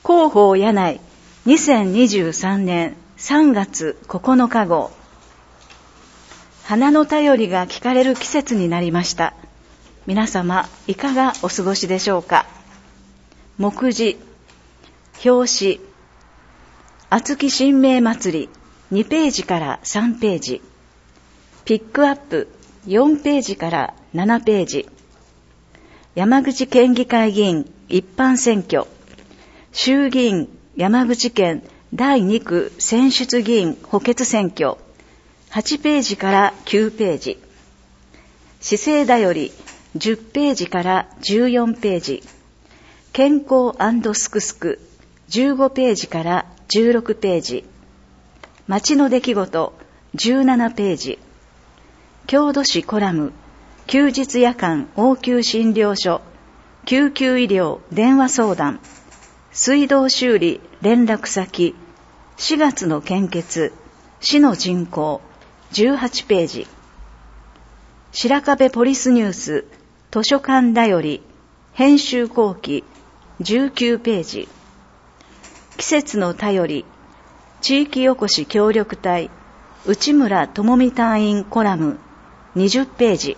広報柳井2023年3月9日号。花の便りが聞かれる季節になりました。皆様いかがお過ごしでしょうか。目次、表紙、厚木神明祭り2ページから3ページ、ピックアップ4ページから7ページ、山口県議会議員一般選挙、衆議院山口県第2区選出議員補欠選挙、8ページから9ページ、市政だより10ページから14ページ、健康&すくすく15ページから16ページ、街の出来事17ページ、郷土史コラム、休日夜間応急診療所、救急医療電話相談、水道修理連絡先、4月の献血、市の人口18ページ、白壁ポリスニュース、図書館だより、編集後期19ページ、季節の便り、地域おこし協力隊、内村智美隊員コラム20ページ、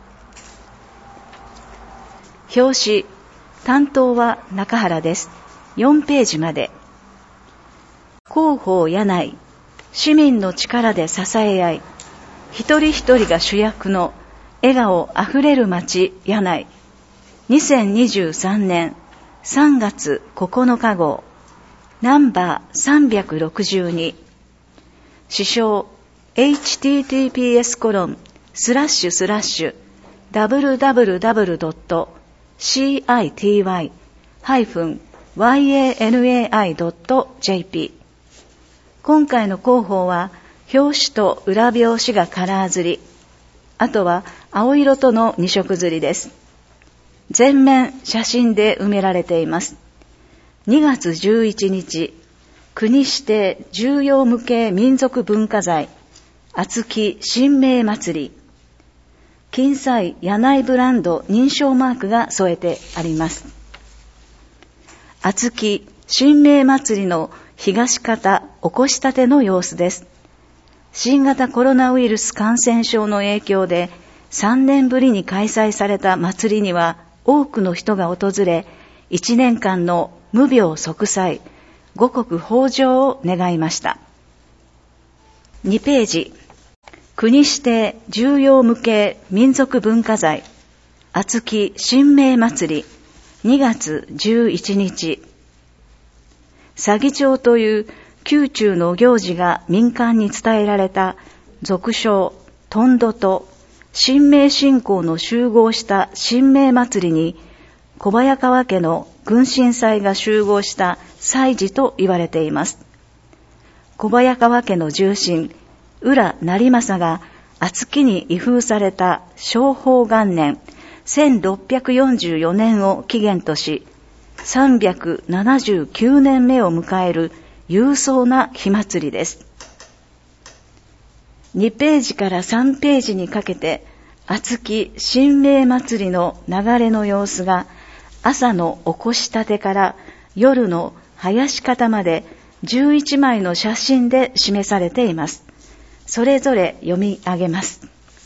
表紙、担当は中原です。4ページまで。広報柳井、市民の力で支え合い、一人一人が主役の笑顔あふれる街柳井、2023年3月9日号、ナンバー362、支障 https://www.city-yanai.jp。 今回の広報は表紙と裏表紙がカラー刷り、あとは青色との2色刷りです。全面写真で埋められています。2月11日、国指定重要無形民族文化財厚木神明祭り、金彩柳井ブランド認証マークが添えてあります。厚木神明祭りの東方起こしたての様子です。新型コロナウイルス感染症の影響で3年ぶりに開催された祭りには多くの人が訪れ、1年間の無病息災、五穀豊穣を願いました。2ページ、国指定重要無形民族文化財厚木神明祭り2月11日、左義長という宮中の行事が民間に伝えられた俗称とんどと神明信仰の集合した神明祭りに、小早川家の軍神祭が集合した祭事と言われています。小早川家の重臣浦成政が厚木に移封された正保元年1644年を起源とし、379年目を迎える勇壮な火祭りです。2ページから3ページにかけて厚木神明祭りの流れの様子が朝の起こしたてから夜の囃し方まで11枚の写真で示されています。それぞれ読み上げます。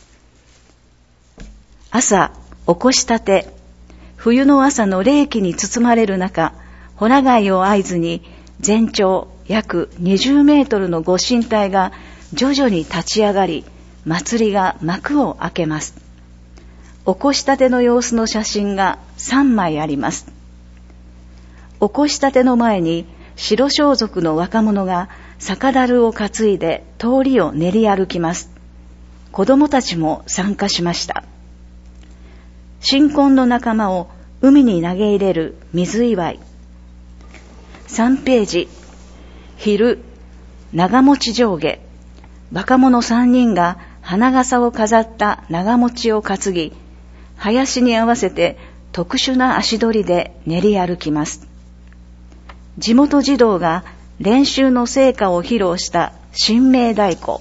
朝起こしたて、冬の朝の冷気に包まれる中、ホラ貝を合図に全長約20メートルのご神体が徐々に立ち上がり、祭りが幕を開けます。起こしたての様子の写真が3枚あります。起こしたての前に白装束の若者が酒樽を担いで通りを練り歩きます。子供たちも参加しました。新婚の仲間を海に投げ入れる水祝い。3ページ、昼、長持ち上下。若者3人が花笠を飾った長持ちを担ぎ、囃子に合わせて特殊な足取りで練り歩きます。地元児童が練習の成果を披露した神明太鼓。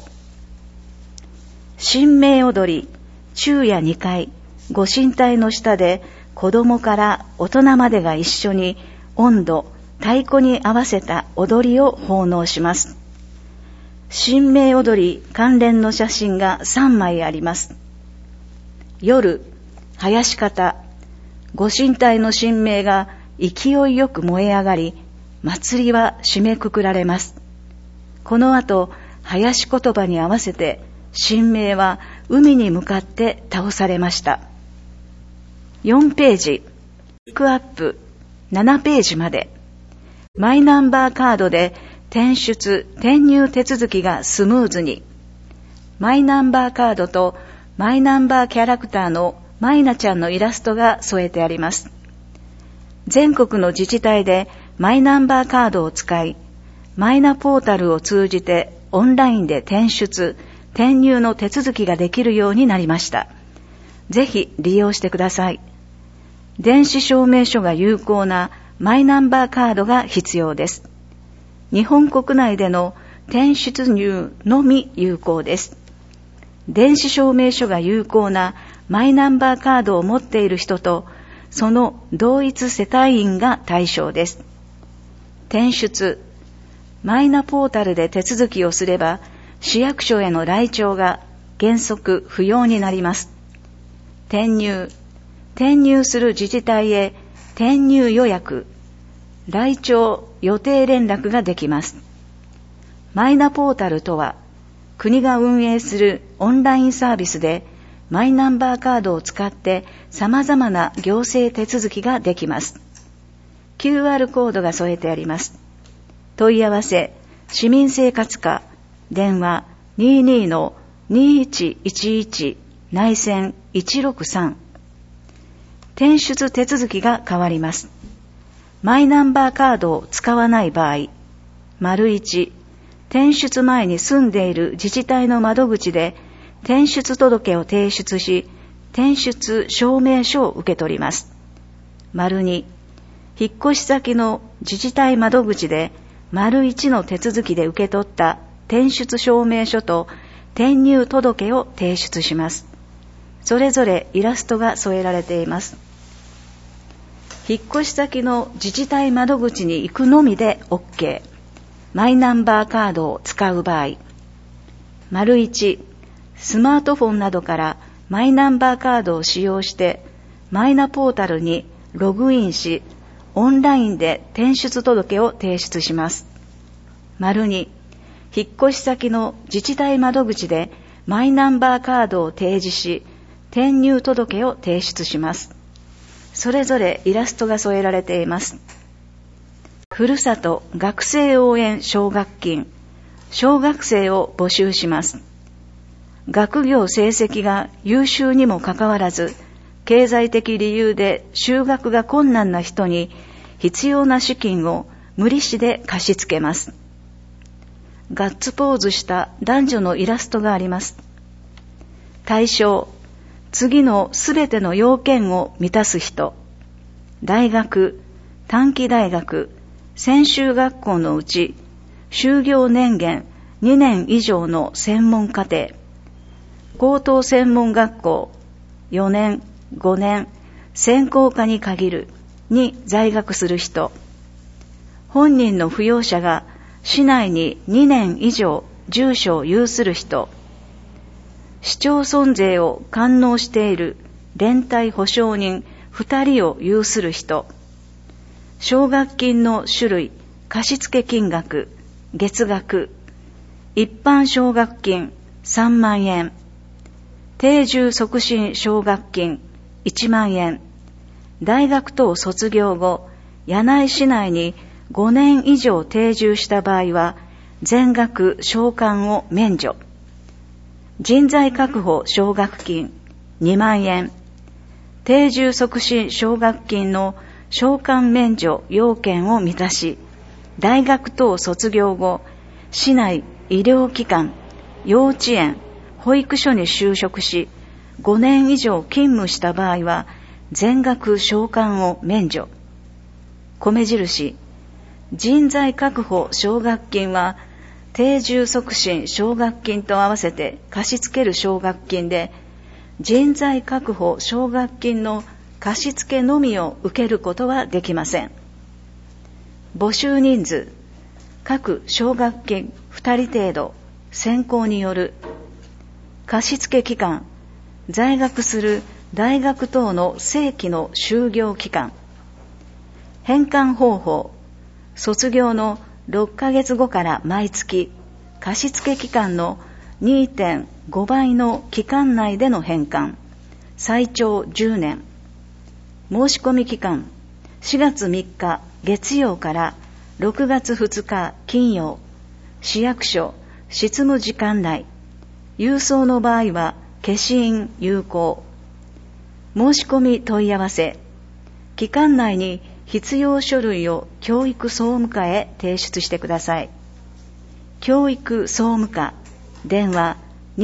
神明踊り、昼夜2回、ご神体の下で子供から大人までが一緒に音頭、 太鼓に合わせた踊りを奉納します。神明踊り関連の写真が3枚あります。夜、囃子方、ご神体の神明が勢いよく燃え上がり、祭りは締めくくられます。この後、囃子言葉に合わせて、神明は海に向かって倒されました。4ページ、ピックアップ、7ページまで。マイナンバーカードで転出・転入手続きがスムーズに。マイナンバーカードとマイナンバーキャラクターのマイナちゃんのイラストが添えてあります。全国の自治体でマイナンバーカードを使い、マイナポータルを通じてオンラインで転出・転入の手続きができるようになりました。ぜひ利用してください。電子証明書が有効なマイナンバーカードが必要です。日本国内での転出入のみ有効です。電子証明書が有効なマイナンバーカードを持っている人と、その同一世帯員が対象です。転出、マイナポータルで手続きをすれば、市役所への来庁が原則不要になります。転入する自治体へ転入予約、来庁予定連絡ができます。マイナポータルとは、国が運営するオンラインサービスで、マイナンバーカードを使って様々な行政手続きができます。QR コードが添えてあります。問い合わせ、市民生活課、電話 22-2111 内線163。転出手続きが変わります。マイナンバーカードを使わない場合、1、転出前に住んでいる自治体の窓口で転出届を提出し、転出証明書を受け取ります。2、引っ越し先の自治体窓口で1の手続きで受け取った転出証明書と転入届を提出します。それぞれイラストが添えられています。引っ越し先の自治体窓口に行くのみで OK。マイナンバーカードを使う場合。1、スマートフォンなどからマイナンバーカードを使用してマイナポータルにログインし、オンラインで転出届を提出します。2、引っ越し先の自治体窓口でマイナンバーカードを提示し、転入届を提出します。それぞれイラストが添えられています。ふるさと学生応援奨学金、小学生を募集します。学業成績が優秀にもかかわらず、経済的理由で就学が困難な人に必要な資金を無利子で貸し付けます。ガッツポーズした男女のイラストがあります。対象、次のすべての要件を満たす人。大学、短期大学、専修学校のうち、就業年限2年以上の専門課程。高等専門学校、4年、5年、専攻科に限るに在学する人。本人の扶養者が市内に2年以上住所を有する人。市町村税を完納している連帯保証人2人を有する人。奨学金の種類、貸付金額、月額。一般奨学金3万円。定住促進奨学金1万円。大学等卒業後、柳井市内に5年以上定住した場合は、全額償還を免除。人材確保奨学金2万円。定住促進奨学金の償還免除要件を満たし、大学等卒業後、市内医療機関、幼稚園、保育所に就職し、5年以上勤務した場合は、全額償還を免除。米印、人材確保奨学金は、定住促進奨学金と合わせて貸し付ける奨学金で、人材確保奨学金の貸し付けのみを受けることはできません。 募集人数、各奨学金2人程度、選考による。貸付期間、在学する大学等の正規の就業期間。返還方法、卒業の6ヶ月後から毎月、貸付期間の 2.5 倍の期間内での返還、最長10年。申し込み期間、4月3日月曜から6月2日金曜、市役所執務時間内、郵送の場合は消印有効。申し込み問い合わせ、期間内に必要書類を教育総務課へ提出してください。教育総務課、電話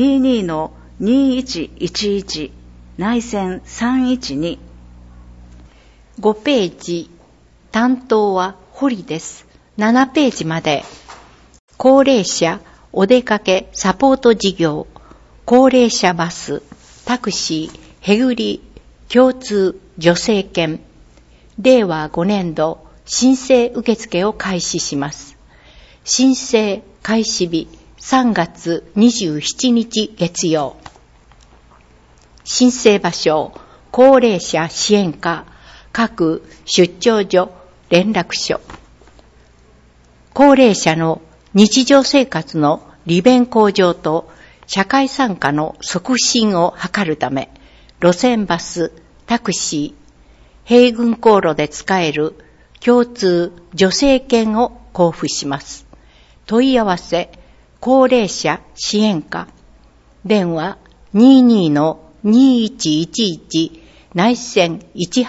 22-2111 内線312。 5ページ、担当は堀です。7ページまで。高齢者お出かけサポート事業、高齢者バス、タクシー、へぐり、共通、助成券。令和5年度申請受付を開始します。申請開始日3月27日月曜。申請場所、高齢者支援課、各出張所、連絡所。高齢者の日常生活の利便向上と社会参加の促進を図るため、路線バス、タクシー、併軍航路で使える共通助成券を交付します。問い合わせ、高齢者支援課、電話 22-2111 内線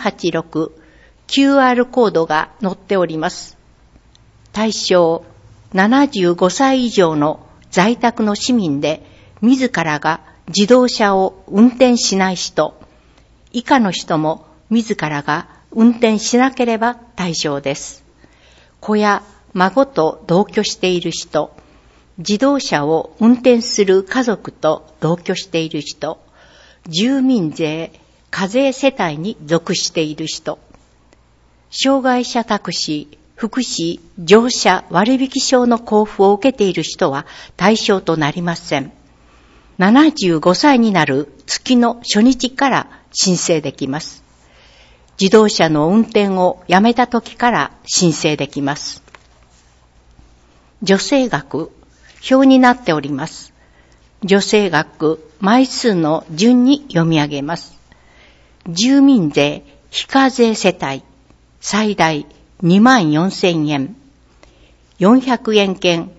186、QR コードが載っております。対象、75歳以上の在宅の市民で、自らが自動車を運転しない人、以下の人も自らが運転しなければ対象です。子や孫と同居している人、自動車を運転する家族と同居している人、住民税課税世帯に属している人、障害者タクシー、福祉乗車割引証の交付を受けている人は対象となりません。75歳になる月の初日から申請できます。自動車の運転をやめた時から申請できます。助成額、表になっております。助成額、枚数の順に読み上げます。住民税非課税世帯、最大24,000円。400円券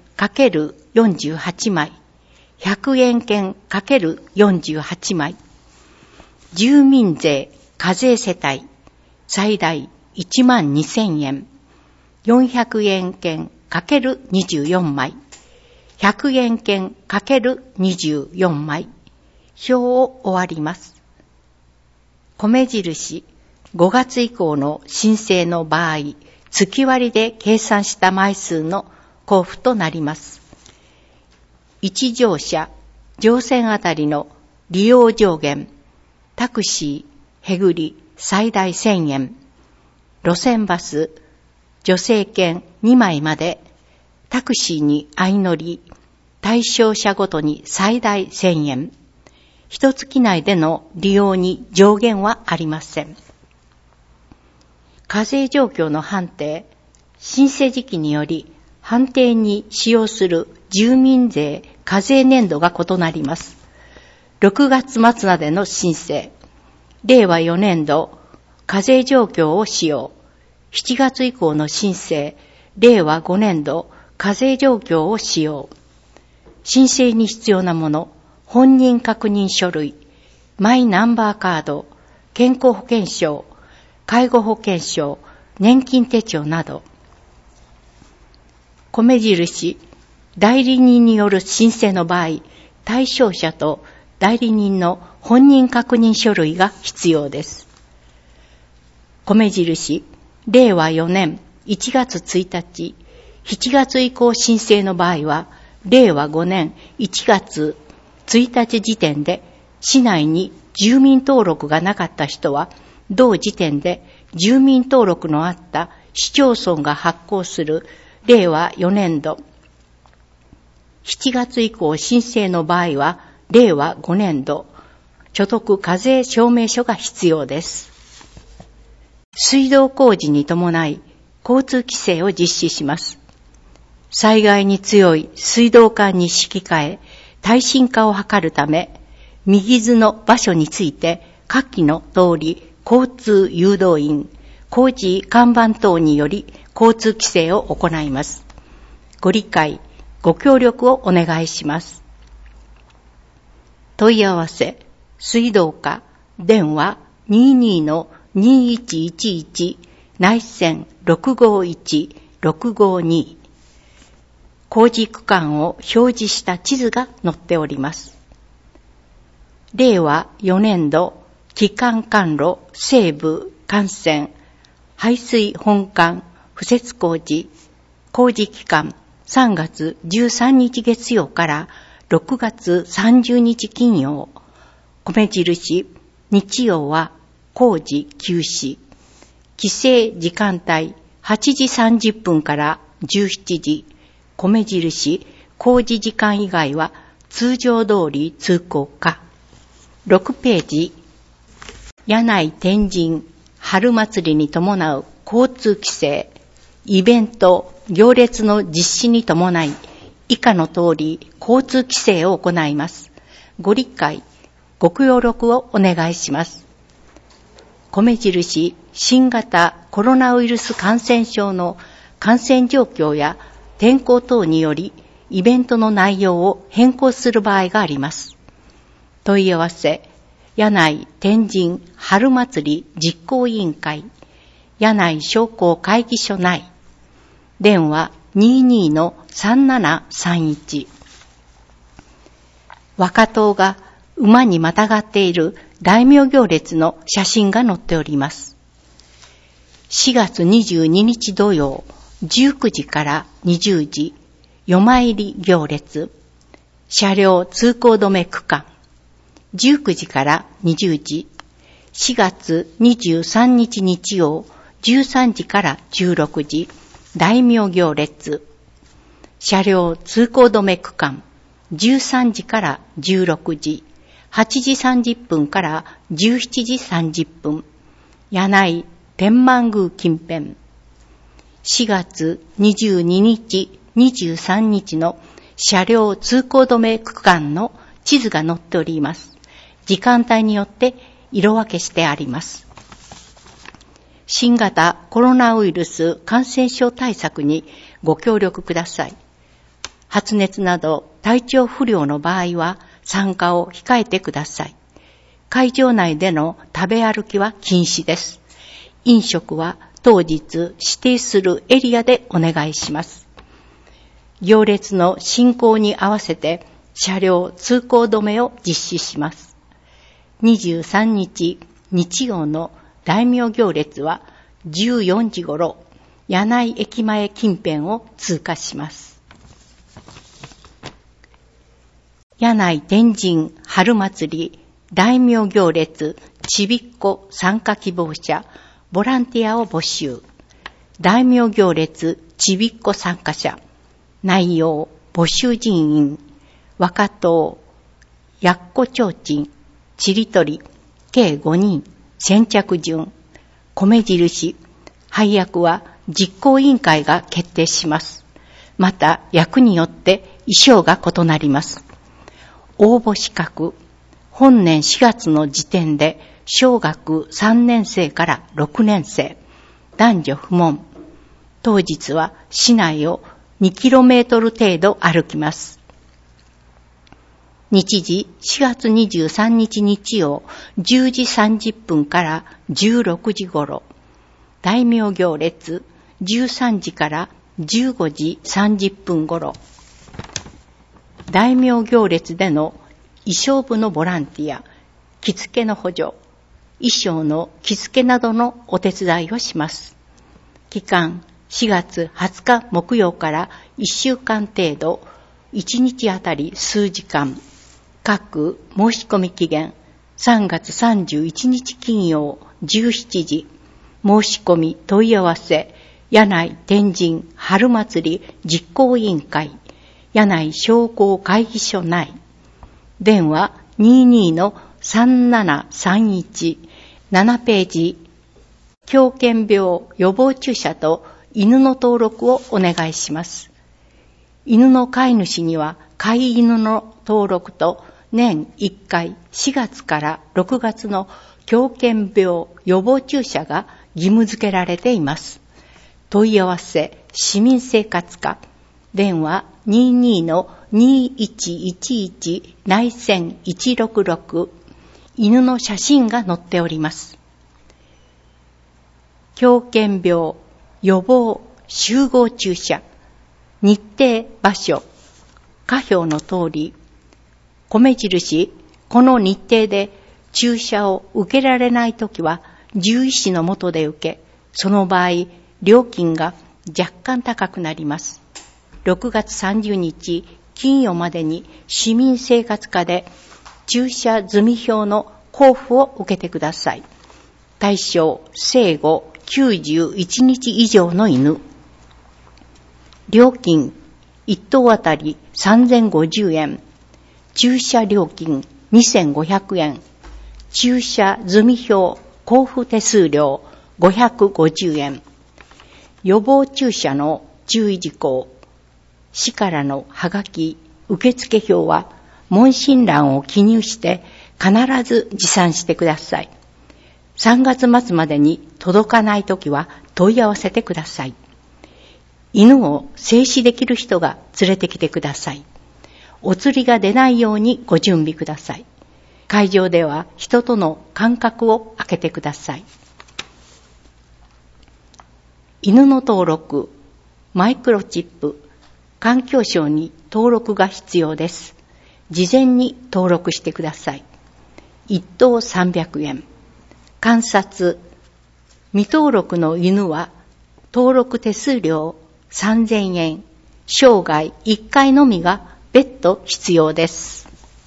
×48枚。100円券×48枚。住民税課税世帯、最大12,000円。400円券×24枚。100円券×24枚。表を終わります。米印、5月以降の申請の場合、月割で計算した枚数の交付となります。1乗車、乗船あたりの利用上限、タクシー、へぐり、最大1000円、路線バス、助成券2枚まで、タクシーに相乗り、対象者ごとに最大1000円、一月内での利用に上限はありません。課税状況の判定、申請時期により判定に使用する住民税課税年度が異なります。6月末までの申請、令和4年度課税状況を使用、7月以降の申請、令和5年度課税状況を使用、申請に必要なもの、本人確認書類、マイナンバーカード、健康保険証、介護保険証、年金手帳など。米印、代理人による申請の場合、対象者と代理人の本人確認書類が必要です。米印、令和4年1月1日、7月以降申請の場合は、令和5年1月1日時点で市内に住民登録がなかった人は、同時点で住民登録のあった市町村が発行する令和4年度、7月以降申請の場合は令和5年度、所得課税証明書が必要です。水道工事に伴い交通規制を実施します。災害に強い水道管に敷き換え、耐震化を図るため、右図の場所について下記の通り交通誘導員、工事看板等により交通規制を行います。ご理解、ご協力をお願いします。問い合わせ、水道課、電話 22-2111 内線651-652、工事区間を表示した地図が載っております。令和4年度基幹管路西部幹線排水本管敷設工事工事期間3月13日月曜から6月30日金曜、米印日曜は工事休止、規制時間帯8時30分から17時、米印工事時間以外は通常通り通行可。6ページ、柳井天神春祭りに伴う交通規制、イベント、行列の実施に伴い、以下の通り交通規制を行います。ご理解、ご協力をお願いします。米印新型コロナウイルス感染症の感染状況や天候等によりイベントの内容を変更する場合があります。問い合わせ、柳井天神春祭り実行委員会、柳井商工会議所内、電話 22-3731。若党が馬にまたがっている大名行列の写真が載っております。4月22日土曜、19時から20時、夜参り行列、車両通行止め区間、19時から20時、4月23日日曜、13時から16時、大名行列、車両通行止め区間、13時から16時、8時30分から17時30分、柳井天満宮近辺、4月22日、23日の車両通行止め区間の地図が載っております。時間帯によって色分けしてあります。新型コロナウイルス感染症対策にご協力ください。発熱など体調不良の場合は参加を控えてください。会場内での食べ歩きは禁止です。飲食は当日指定するエリアでお願いします。行列の進行に合わせて車両通行止めを実施します。23日日曜の大名行列は14時頃、柳井駅前近辺を通過します。柳井天神春祭り大名行列ちびっこ参加希望者ボランティアを募集。大名行列ちびっこ参加者、内容募集人員、若党、やっこちょうちん、ちりとり、計5人、先着順、米印、配役は実行委員会が決定します。また、役によって衣装が異なります。応募資格、本年4月の時点で、小学3年生から6年生、男女不問。当日は市内を2km程度歩きます。日時4月23日日曜10時30分から16時頃、大名行列13時から15時30分頃、大名行列での衣装部のボランティア、着付けの補助、衣装の着付けなどのお手伝いをします。期間4月20日木曜から1週間程度、1日あたり数時間、各申し込み期限3月31日金曜17時、申し込み問い合わせ柳井天神春祭り実行委員会、柳井商工会議所内。電話22-3731、7ページ。狂犬病予防注射と犬の登録をお願いします。犬の飼い主には飼い犬の登録と年1回4月から6月の狂犬病予防注射が義務付けられています。問い合わせ市民生活課、電話22-2111内線166、犬の写真が載っております。狂犬病予防集合注射、日程場所、下表の通り、米印、この日程で注射を受けられないときは、獣医師の下で受け、その場合、料金が若干高くなります。6月30日金曜までに市民生活課で注射済み表の交付を受けてください。対象、生後91日以上の犬。料金、1頭あたり3050円。注射料金2500円。注射済み表交付手数料550円。予防注射の注意事項。市からのはがき、受付表は問診欄を記入して必ず持参してください。3月末までに届かないときは問い合わせてください。犬を静止できる人が連れてきてください。お釣りが出ないようにご準備ください。会場では人との間隔を空けてください。犬の登録、マイクロチップ、環境省に登録が必要です。事前に登録してください。1頭300円。観察、未登録の犬は登録手数料3000円。生涯1回のみが別途必要です。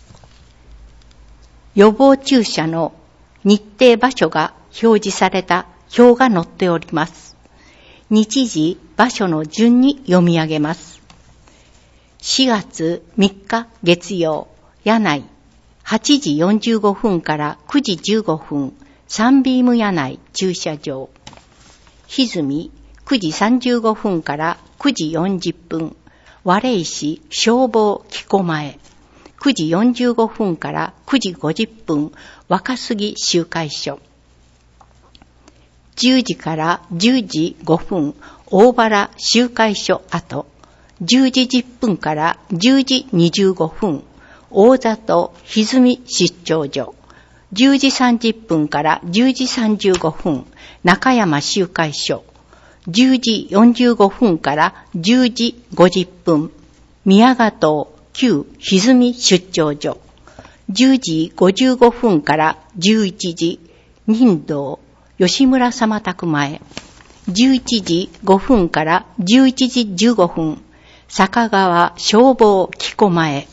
予防注射の日程場所が表示された表が載っております。日時、場所の順に読み上げます。4月3日月曜、柳井、8時45分から9時15分、サンビーム柳井駐車場。歪み、9時35分から9時40分、和礼市消防機構前。9時45分から9時50分、若杉集会所。10時から10時5分、大原集会所跡。10時10分から10時25分、大里歪み出張所。10時30分から10時35分、中山集会所。10時45分から10時50分、宮賀島旧歪み出張所。10時55分から11時、任道吉村様宅前。11時5分から11時15分、坂川消防機構前。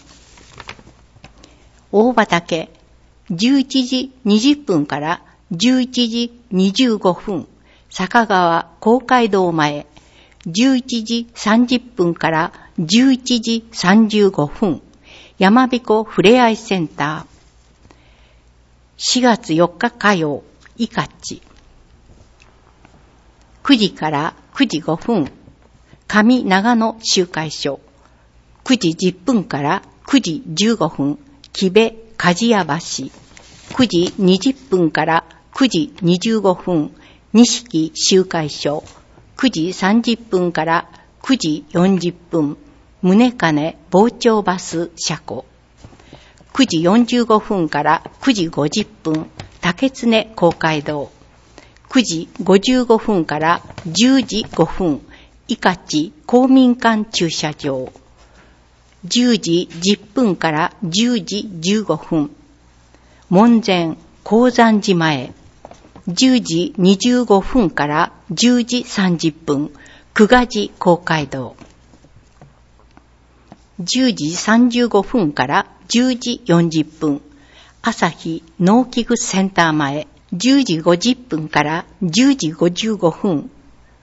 大畑、11時20分から11時25分、坂川公会堂前。11時30分から11時35分、山彦ふれあいセンター。4月4日火曜、いかち。9時から9時5分、上長野集会所。9時10分から9時15分、木部鍛冶屋橋。9時20分から9時25分、錦集会所。9時30分から9時40分、宗金傍聴バス車庫。9時45分から9時50分、竹常公会堂。9時55分から10時5分、伊香地公民館駐車場。10時10分から10時15分、門前高山寺前。10時25分から10時30分、久我寺公会堂。10時35分から10時40分、朝日農機具センター前。10時50分から10時55分、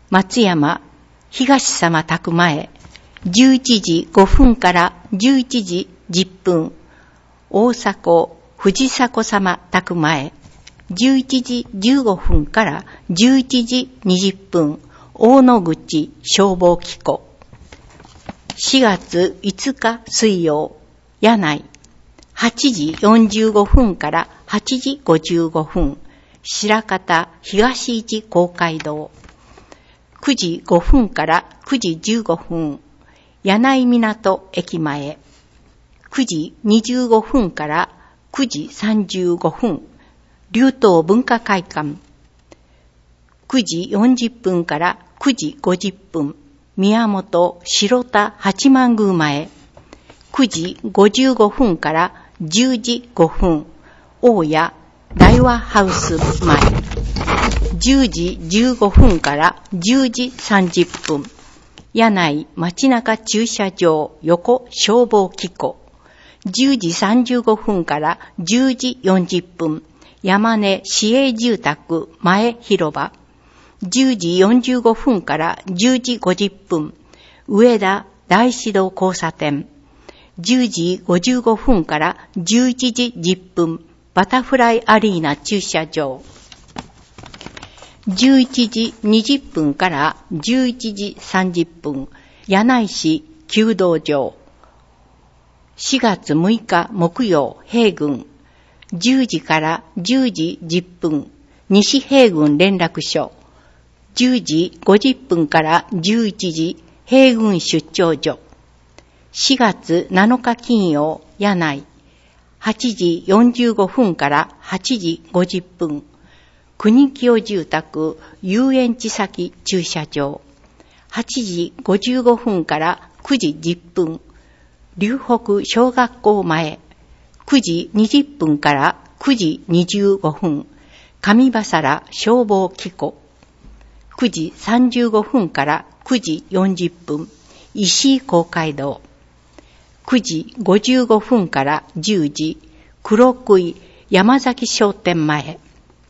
松山東様宅前、11時5分から11時10分、大迫藤迫様宅前、11時15分から11時20分、大野口消防機構。4月5日水曜、柳井、8時45分から8時55分、白方東一公会堂。9時5分から9時15分、柳井港駅前。9時25分から9時35分、龍東文化会館。9時40分から9時50分、宮本白田八幡宮前。9時55分から10時5分、大谷大和ハウス前。10時15分から10時30分、柳井街中駐車場横消防機構。10時35分から10時40分、山根市営住宅前広場。10時45分から10時50分、上田大師堂交差点。10時55分から11時10分、バタフライアリーナ駐車場。11時20分から11時30分、柳井市弓道場。4月6日木曜、平郡。10時から10時10分、西平郡連絡所。10時50分から11時、平郡出張所。4月7日金曜、柳井。8時45分から8時50分、国清住宅遊園地先駐車場。8時55分から9時10分、龍北小学校前。9時20分から9時25分、上羽原消防機構。9時35分から9時40分、石井公会堂。9時55分から10時、黒杭山崎商店前。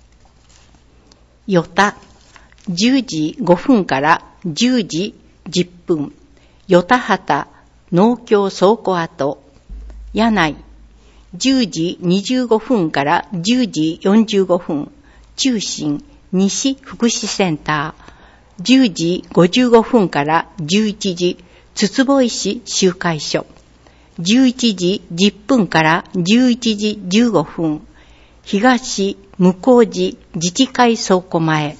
与田、10時5分から10時10分、与田畑農協倉庫跡。柳井、10時25分から10時45分、中心西福祉センター。10時55分から11時、筒穂市集会所。11時10分から11時15分、東向寺自治会倉庫前。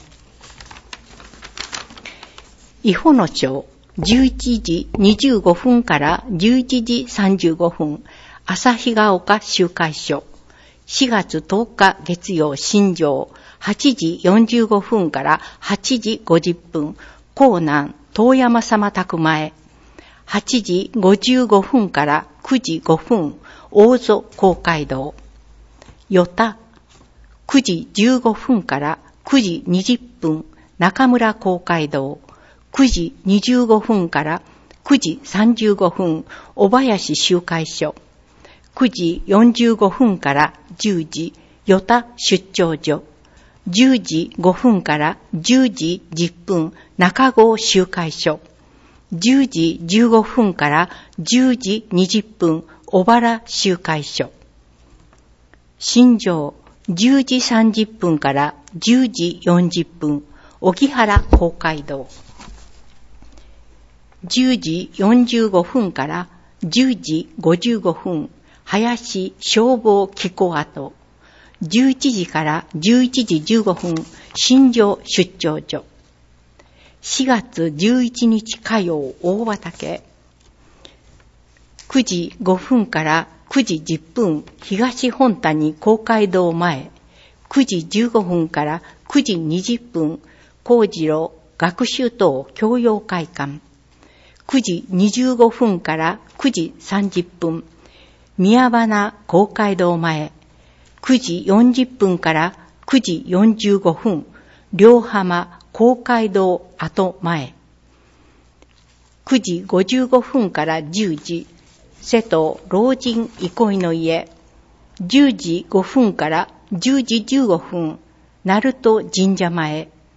伊保野町、11時25分から11時35分、旭ヶ丘集会所。4月10日月曜、新庄、8時45分から8時50分、江南遠山様宅前。8時55分から9時5分、大洲公会堂。与田、9時15分から9時20分、中村公会堂。9時25分から9時35分、小林集会所。9時45分から10時、与田出張所。10時5分から10時10分、中郷集会所。10時15分から10時20分、小原集会所。新庄、10時30分から10時40分、荻原公会堂。10時45分から10時55分、林消防機構跡。11時から11時15分、新庄出張所。4月11日火曜、大畑。9時5分から9時10分、東本谷公会堂前。9時15分から9時20分、幸次郎学習等教養会館。9時25分から9時30分、宮花公会堂前。9時40分から9時45分、両浜公会堂跡前。9時55分から10時、瀬戸老人憩いの家。10時5分から10時15分、鳴門神社前。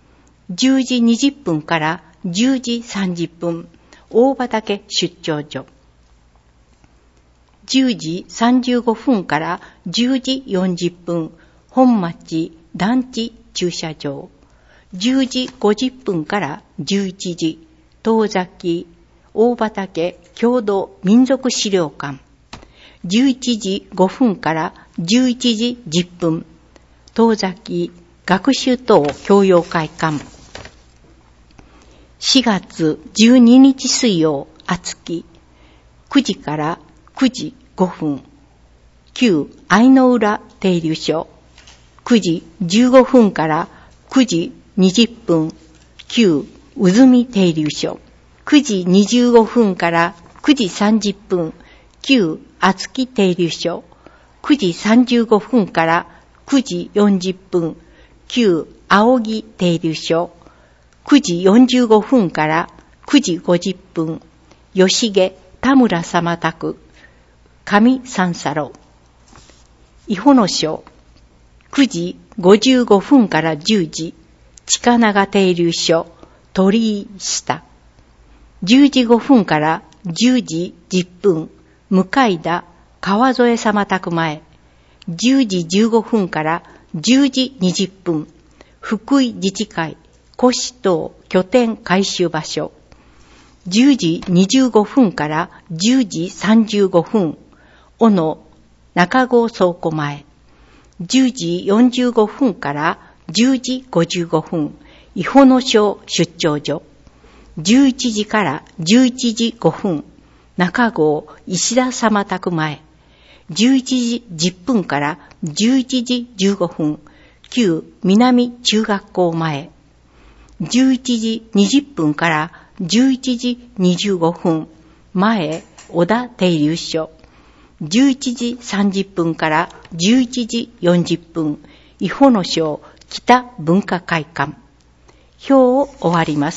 10時20分から10時30分、大畑出張所。10時35分から10時40分、本町団地駐車場。10時50分から11時、遠崎大畑郷土民族資料館。11時5分から11時10分、遠崎学習等教養会館。4月12日水曜、厚木、9時から9時5分、旧愛の浦停留所。9時15分から9時20分、旧うずみ停留所。9時25分から9時30分、旧厚木停留所。9時35分から9時40分、旧青木停留所。9時45分から9時50分、吉毛田村様宅、上三佐路。伊保野署。9時55分から10時、近長停留所、鳥居下。10時5分から10時10分、向田川添様宅前。10時15分から10時20分、福井自治会古市等拠点改修場所。10時25分から10時35分、小野中郷倉庫前。10時45分から10時55分、伊保野町出張所。11時から11時5分、中郷石田様宅前。11時10分から11時15分、旧南中学校前。11時20分から11時25分、前小田停留所。11時30分から11時40分、伊保野町北文化会館。表を終わります。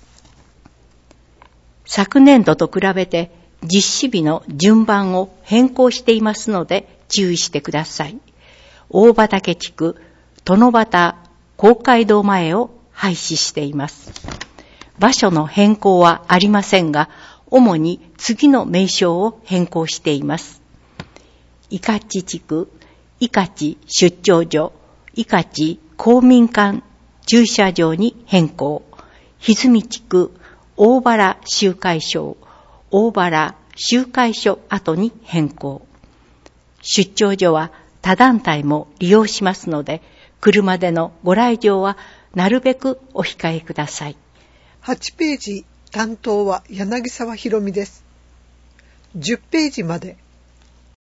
昨年度と比べて実施日の順番を変更していますので注意してください。大畑地区殿端公会堂前を廃止しています。場所の変更はありませんが、主に次の名称を変更しています。伊勝地区、伊勝出張所、伊勝公民館駐車場に変更。歪み地区、大原集会所、大原集会所跡に変更。出張所は他団体も利用しますので、車でのご来場はなるべくお控えください。 8ページ担当は柳沢ひろみです。10ページまで